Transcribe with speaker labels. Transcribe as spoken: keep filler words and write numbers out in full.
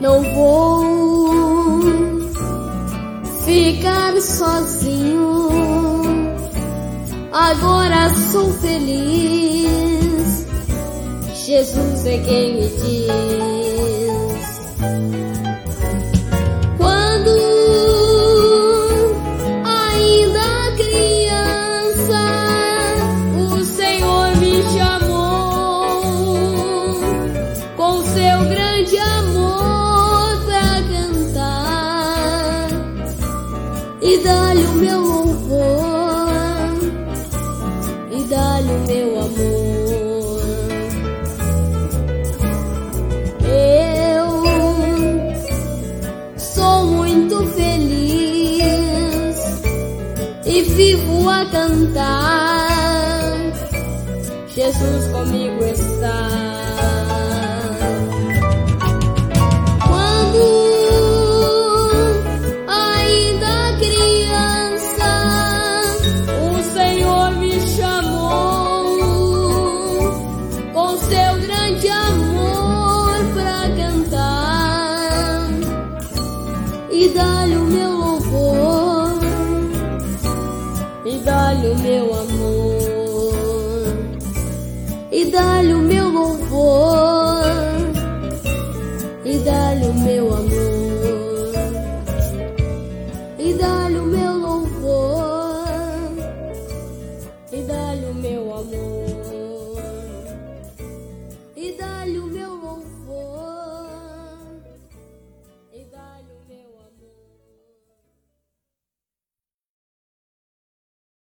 Speaker 1: não vou ficar sozinho. Agora sou feliz, Jesus é quem me diz. Quando ainda criança, o Senhor me chamou com seu grande amor pra cantar e dar-lhe o meu louvor, e dar-lhe o meu amor. Eu sou muito feliz e vivo a cantar, Jesus comigo está. Quando ainda criança, o Senhor me chamou com seu grande amor pra cantar e dar-lhe o meu louvor, e dar-lhe o meu amor, e dar-lhe o meu louvor.